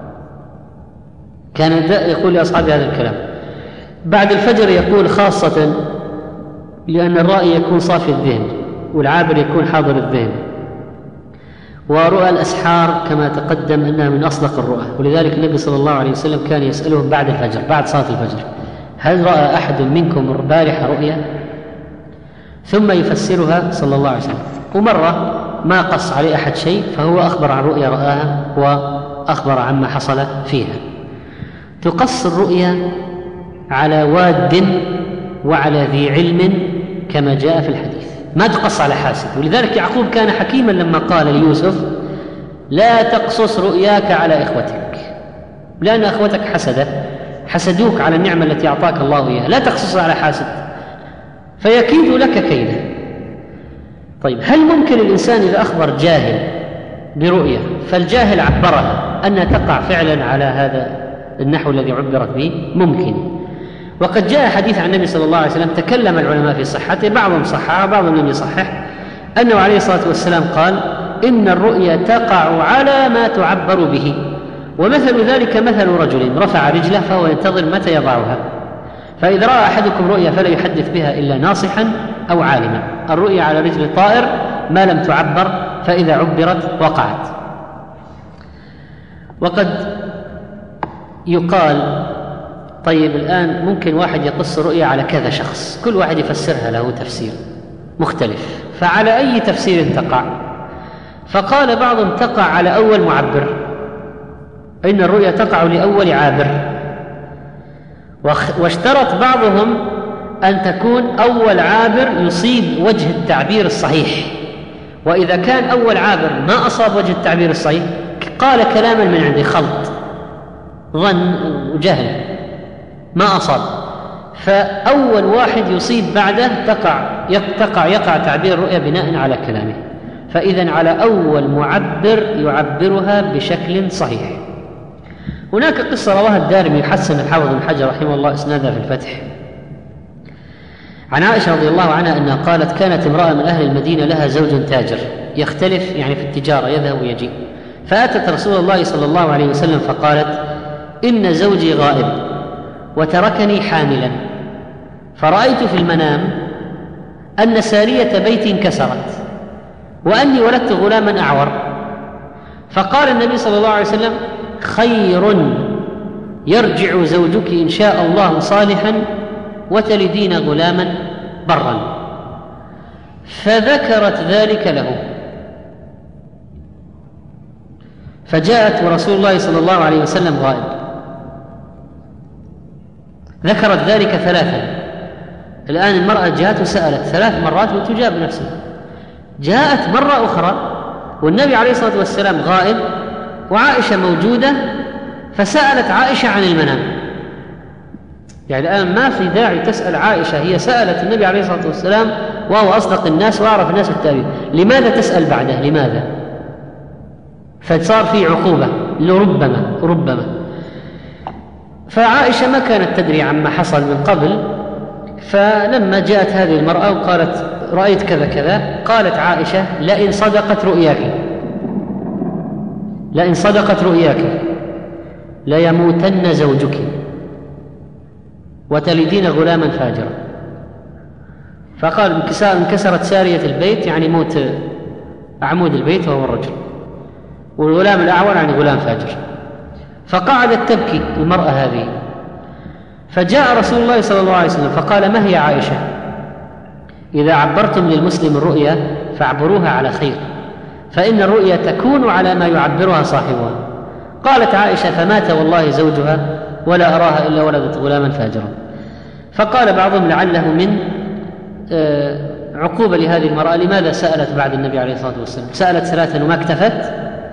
كان يقول لأصحابه هذا الكلام. بعد الفجر يقول، خاصة لأن الرائي يكون صافي الذهن والعابر يكون حاضر الذهن. ورؤى الأسحار كما تقدم أنها من أصدق الرؤى، ولذلك النبي صلى الله عليه وسلم كان يسألهم بعد الفجر، بعد صلاة الفجر: هل رأى أحد منكم البارحة رؤيا؟ ثم يفسرها صلى الله عليه وسلم. ومرة ما قص عليه أحد شيء، فهو أخبر عن رؤيا رآها وأخبر عما حصل فيها. تقص الرؤيا على واد وعلى ذي علم كما جاء في الحديث، ما تقص على حاسد. ولذلك يعقوب كان حكيما لما قال ليوسف: لا تقصص رؤياك على إخوتك، لأن أخوتك حسدوك على النعمة التي أعطاك الله إياها، لا تقصصها على حاسد فيكيد لك كيدا. طيب، هل ممكن الإنسان إذا أخبر جاهل برؤية فالجاهل عبرها أنها تقع فعلا على هذا النحو الذي عبرت به؟ ممكن. وقد جاء حديث عن النبي صلى الله عليه وسلم تكلم العلماء في صحته، بعضهم صححه وبعضهم لم يصحح، أنه عليه الصلاة والسلام قال: إن الرؤيا تقع على ما تعبر به، ومثل ذلك مثل رجل رفع رجله فهو ينتظر متى يضعها، فإذا رأى أحدكم رؤيا فلا يحدث بها إلا ناصحا أو عالما. الرؤيا على رجل الطائر ما لم تعبر، فإذا عبرت وقعت. وقد يقال: طيب، الآن ممكن واحد يقص رؤيا على كذا شخص، كل واحد يفسرها له تفسير مختلف، فعلى أي تفسير تقع؟ فقال بعضهم: تقع على أول معبر، إن الرؤيا تقع لأول عابر. واشترط بعضهم أن تكون أول عابر يصيب وجه التعبير الصحيح، وإذا كان أول عابر ما أصاب وجه التعبير الصحيح قال كلاما من عنده، خلط، ظن وجهل، ما أصاب، فأول واحد يصيب بعده يقع تعبير الرؤيا بناء على كلامه. فإذن على أول معبر يعبرها بشكل صحيح. هناك قصة رواها الدارمي حسن الحافظ بن حجر رحمه الله إسنادها في الفتح عن عائشة رضي الله عنها أنها قالت: كانت امرأة من أهل المدينة لها زوج تاجر يختلف يعني في التجارة، يذهب ويجيء، فأتت رسول الله صلى الله عليه وسلم فقالت: إن زوجي غائب وتركني حاملا، فرأيت في المنام أن سارية بيتي انكسرت وأني ولدت غلاما أعور. فقال النبي صلى الله عليه وسلم: خير، يرجع زوجك إن شاء الله صالحا وتلدين غلاما برا. فذكرت ذلك له، فجاءت ورسول الله صلى الله عليه وسلم غائب. ذكرت ذلك ثلاثا. الآن المرأة جاءت وسألت 3 مرات وتجاب نفسها. جاءت مرة أخرى والنبي عليه الصلاة والسلام غائب وعائشة موجودة، فسألت عائشة عن المنام. يعني الآن ما في داعي تسأل عائشة، هي سألت النبي عليه الصلاة والسلام وهو أصدق الناس وأعرف الناس بالتأويل، لماذا تسأل بعده؟ لماذا؟ فصار في عقوبة ربما. فعائشة ما كانت تدري عما حصل من قبل، فلما جاءت هذه المرأة وقالت: رأيت كذا كذا، قالت عائشة: لئن صدقت رؤياك ليموتن زوجك وتلدين غلاما فاجرا. فقال: انكسرت سارية البيت يعني موت عمود البيت وهو الرجل، والغلام الأعور يعني غلام فاجر. فقعدت تبكي المرأة هذه، فجاء رسول الله صلى الله عليه وسلم فقال: ما هي عائشة؟ إذا عبرتم للمسلم الرؤيا فاعبروها على خير، فإن الرؤيا تكون على ما يعبرها صاحبها. قالت عائشة: فمات والله زوجها ولا أراها إلا ولدت غلاما فاجرا. فقال بعضهم: لعله من عقوبة لهذه المرأة، لماذا سألت بعد النبي عليه الصلاة والسلام؟ سألت 3 وما اكتفت.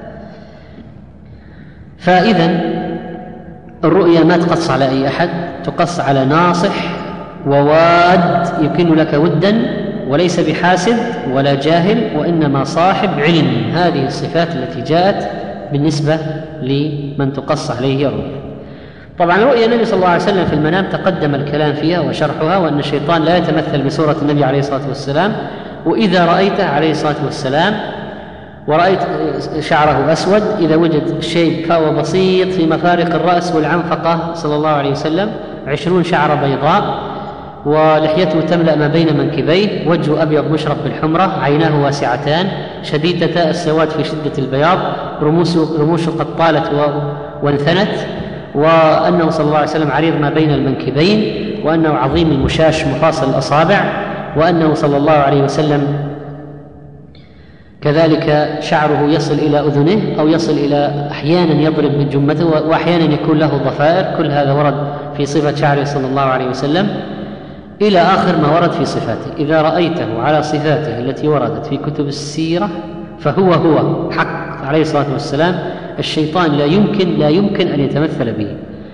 فإذا الرؤيا ما تقص على أي أحد، تقص على ناصح وواد يكن لك ودا، وليس بحاسد ولا جاهل، وإنما صاحب علم. هذه الصفات التي جاءت بالنسبة لمن تقص عليه الرؤيا. طبعا رؤيا النبي صلى الله عليه وسلم في المنام تقدم الكلام فيها وشرحها، وأن الشيطان لا يتمثل بصورة النبي عليه الصلاة والسلام. وإذا رأيته عليه الصلاة والسلام ورأيت شعره أسود، إذا وجد شيء فهو بسيط في مفارق الرأس والعنفقة صلى الله عليه وسلم 20 شعرة بيضاء، ولحيته تملأ ما بين منكبيه، وجهه أبيض مشرب بالحمرة، عيناه واسعتان شديدتا السواد في شدة البياض، رموشه قد طالت وانثنت، وأنه صلى الله عليه وسلم عريض ما بين المنكبين، وأنه عظيم المشاش مفاصل الأصابع، وأنه صلى الله عليه وسلم كذلك شعره يصل إلى أذنه أو يصل إلى أحيانا يضرب من جمته، وأحيانا يكون له ضفائر. كل هذا ورد في صفة شعره صلى الله عليه وسلم إلى آخر ما ورد في صفاته. إذا رأيته على صفاته التي وردت في كتب السيرة فهو حق عليه الصلاة والسلام. الشيطان لا يمكن أن يتمثل به.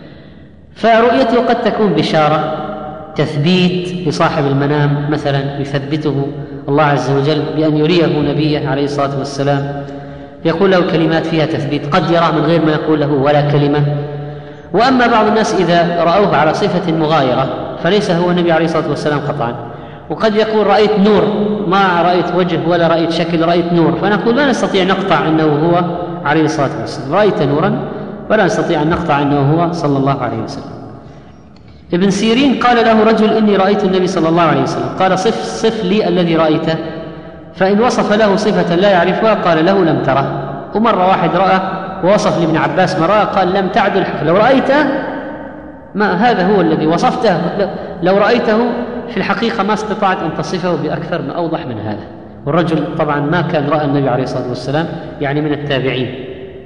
فرؤيته قد تكون بشارة، تثبيت لصاحب المنام، مثلا يثبته الله عز وجل بأن يريه نبيه عليه الصلاة والسلام، يقول له كلمات فيها تثبيت، قد يراه من غير ما يقول له ولا كلمة. وأما بعض الناس إذا رأوه على صفة مغايرة فليس هو النبي عليه الصلاة والسلام قطعا، وقد يقول رأيت نور، ما رأيت وجه ولا رأيت شكل، رأيت نور، فنقول لا نستطيع نقطع أنه هو عليه الصلاة والسلام. رأيت نورا ولا نستطيع أن نقطع أنه هو صلى الله عليه وسلم. ابن سيرين قال له رجل: إني رأيت النبي صلى الله عليه وسلم. قال: صف لي الذي رأيته. فإن وصف له صفة لا يعرفها قال له: لم تره. ومرة واحد رأى ووصف لابن عباس ما رأى، قال: لم تعدل حق، لو رأيته ما هذا هو الذي وصفته، لو رأيته في الحقيقة ما استطعت أن تصفه بأكثر من أوضح من هذا. والرجل طبعا ما كان رأى النبي عليه الصلاة والسلام، يعني من التابعين.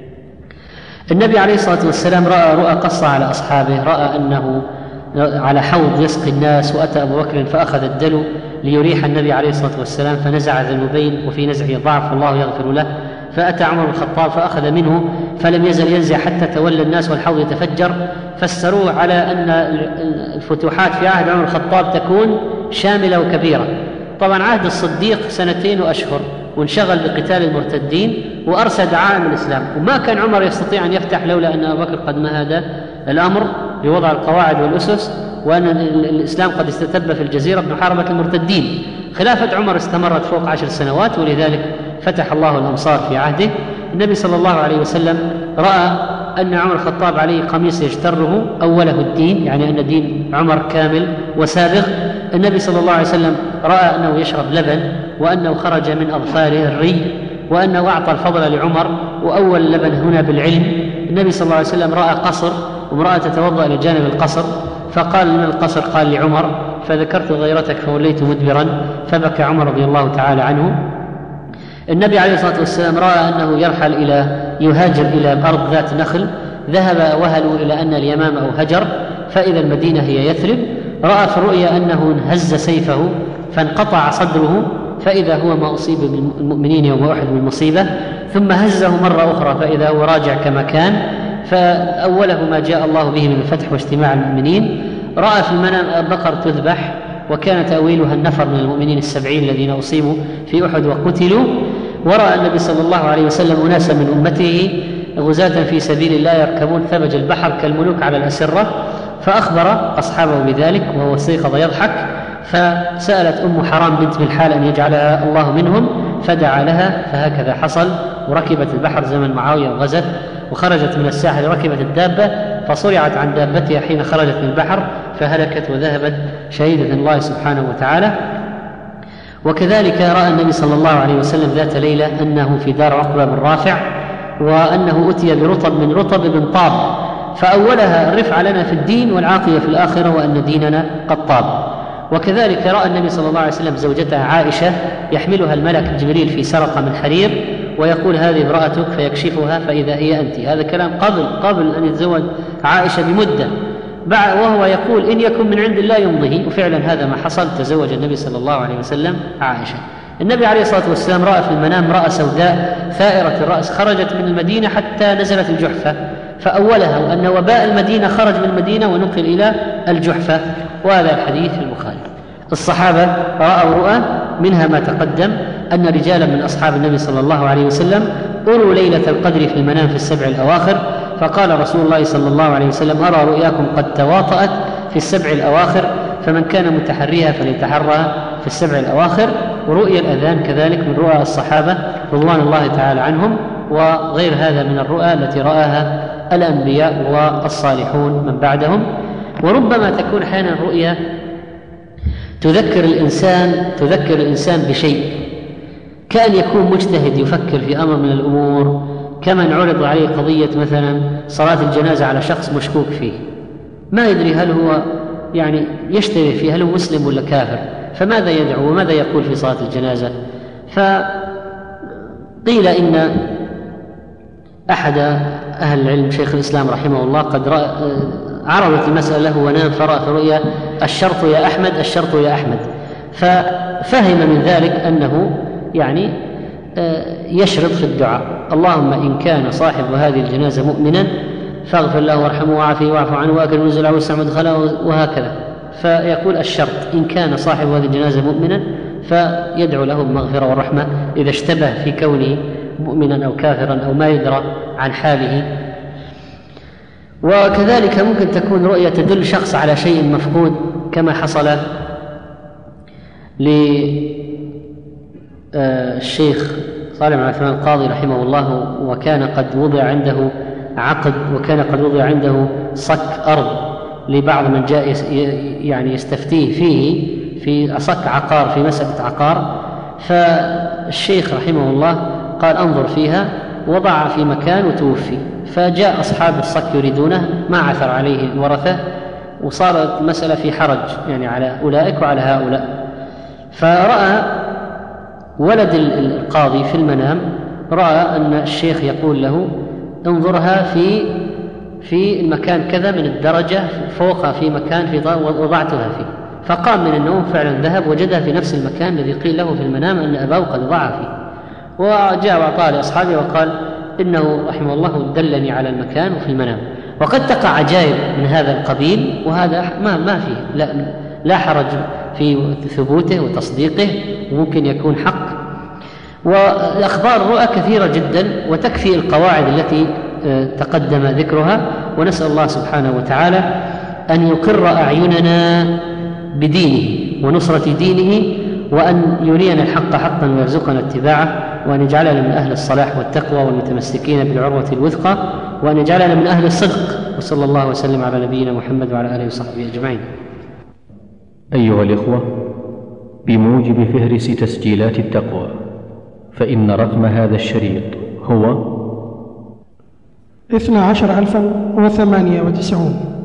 النبي عليه الصلاة والسلام رأى رؤى قصة على أصحابه. رأى أنه على حوض يسقي الناس، وأتى أبو بكر فأخذ الدلو ليريح النبي عليه الصلاة والسلام، فنزع ذنوبين وفي نزعه ضعف والله يغفر له. فأتى عمر بن الخطاب فأخذ منه، فلم يزل ينزع حتى تولى الناس والحوض يتفجر. فسروه على أن الفتوحات في عهد عمر بن الخطاب تكون شاملة وكبيرة. طبعا عهد الصديق 2 وأشهر، وانشغل بقتال المرتدين وأرسد عالم الإسلام، وما كان عمر يستطيع أن يفتح لولا أن أبو بكر قد مهد الأمر بوضع القواعد والأسس، وأن الإسلام قد استتب في الجزيرة بمحاربة المرتدين. خلافة عمر استمرت فوق 10 سنوات، ولذلك فتح الله الأمصار في عهده. النبي صلى الله عليه وسلم رأى أن عمر الخطاب عليه قميص يجتره أوله الدين، يعني أن دين عمر كامل وسابق. النبي صلى الله عليه وسلم رأى أنه يشرب لبن، وأنه خرج من أظفاره الري، وأنه أعطى الفضل لعمر، وأول اللبن هنا بالعلم. النبي صلى الله عليه وسلم رأى قصر، وامرأة تتوضأ إلى جانب القصر، فقال من القصر؟ قال لعمر، فذكرت غيرتك فوليت مدبرا، فبكى عمر رضي الله تعالى عنه. النبي عليه الصلاة والسلام رأى أنه يهاجر إلى أرض ذات نخل، ذهب وهلوا إلى أن اليمامة أو هجر، فإذا المدينة هي يثرب. رأى في الرؤيا أنه هز سيفه فانقطع صدره، فإذا هو ما أصيب بالمؤمنين يوم أحد من مصيبة، ثم هزه مرة أخرى فإذا هو راجع كما كان، فأوله ما جاء الله به من الفتح واجتماع المؤمنين. رأى في المنام بقر تذبح، وكان تأويلها النفر من المؤمنين 70 الذين أصيبوا في أحد وقتلوا. ورأى النبي صلى الله عليه وسلم أناسا من أمته غزاة في سبيل الله يركبون ثبج البحر كالملوك على الأسرة، فأخبر أصحابه بذلك وهو استيقظ يضحك. فسألت أم حرام بنت ملحال أن يجعلها الله منهم، فدعا لها، فهكذا حصل. وركبت البحر زمن معاوية وغزت، وخرجت من الساحل ركبت الدابة، فصرعت عن دابتها حين خرجت من البحر، فهلكت وذهبت شهيدة الله سبحانه وتعالى. وكذلك رأى النبي صلى الله عليه وسلم ذات ليلة أنه في دار عقبة بن رافع، وأنه أتي برطب من رطب بن طاب، فأولها الرفع لنا في الدين والعاقبة في الآخرة وأن ديننا قد طاب. وكذلك رأى النبي صلى الله عليه وسلم زوجته عائشة يحملها الملك جبريل في سرقة من حرير ويقول هذه امرأتك، فيكشفها فإذا هي أنت. هذا كلام قبل أن يتزوج عائشة بمدة، وهو يقول إن يكن من عند الله يمضيه، وفعلا هذا ما حصل، تزوج النبي صلى الله عليه وسلم عائشة. النبي عليه الصلاة والسلام رأى في المنام امرأة سوداء ثائرة الرأس خرجت من المدينة حتى نزلت الجحفة، فأولها وأن وباء المدينة خرج من المدينة ونقل إلى الجحفة، وهذا الحديث في البخاري. الصحابة رأوا رؤى، منها ما تقدم أن رجالا من أصحاب النبي صلى الله عليه وسلم أروا ليلة القدر في المنام في السبع الأواخر، فقال رسول الله صلى الله عليه وسلم أرى رؤياكم قد تواطأت في السبع الأواخر، فمن كان متحريها فليتحرها في السبع الأواخر. ورؤيا الأذان كذلك من رؤى الصحابة رضوان الله تعالى عنهم، وغير هذا من الرؤى التي رآها الأنبياء والصالحون من بعدهم. وربما تكون أحيانا رؤيا تذكر الإنسان بشيء، كأن يكون مجتهد يفكر في أمر من الأمور، كمن عرض عليه قضية مثلا صلاة الجنازة على شخص مشكوك فيه، ما يدري هل هو يعني يشتبه فيه، هل هو مسلم ولا كافر، فماذا يدعو وماذا يقول في صلاة الجنازة. فقيل إن أحد أهل العلم شيخ الإسلام رحمه الله قد عرضت المسألة له ونام فرأى في رؤيا الشرط يا أحمد الشرط يا أحمد، ففهم من ذلك أنه يعني يشرط في الدعاء اللهم إن كان صاحب هذه الجنازة مؤمنا فاغفر له وارحمه وعافيه واعف عنه وأكرم نزله واسع مدخله وهكذا، فيقول الشرط إن كان صاحب هذه الجنازة مؤمنا فيدعو له بالمغفرة والرحمة إذا اشتبه في كونه مؤمنا أو كافرا أو ما يدرى عن حاله. وكذلك ممكن تكون رؤية تدل شخص على شيء مفقود، كما حصل للشيخ صالح بن عثمان القاضي رحمه الله، وكان قد وضع عنده عقد، وكان قد وضع عنده صك أرض لبعض من جاء يعني يستفتيه فيه في صك عقار، في مسألة عقار، فالشيخ رحمه الله قال انظر فيها، وضع في مكان وتوفي، فجاء أصحاب الصك يريدونه ما عثر عليه الورثة، وصارت مسألة في حرج يعني على أولئك وعلى هؤلاء. فرأى ولد القاضي في المنام، رأى أن الشيخ يقول له انظرها في المكان كذا من الدرجة فوقها في مكان وضعتها فيه، فقام من النوم فعلا ذهب وجدها في نفس المكان الذي قيل له في المنام أن أباه قد وضعها فيه، وجاء وأعطاه لأصحابه وقال إنه رحمه الله دلني على المكان وفي المنام. وقد تقع عجائب من هذا القبيل، وهذا ما فيه لا حرج في ثبوته وتصديقه، وممكن يكون حق. والأخبار الرؤى كثيرة جدا، وتكفي القواعد التي تقدم ذكرها، ونسأل الله سبحانه وتعالى أن يقر أعيننا بدينه ونصرة دينه، وأن يرينا الحق حقا ويرزقنا اتباعه، وأن يجعلنا من أهل الصلاح والتقوى والمتمسكين بالعروة الوثقى، وأن يجعلنا من أهل الصدق. وصلى الله وسلم على نبينا محمد وعلى آله وصحبه أجمعين. أيها الإخوة، بموجب فهرس تسجيلات التقوى، فإن رقم هذا الشريط هو 12098.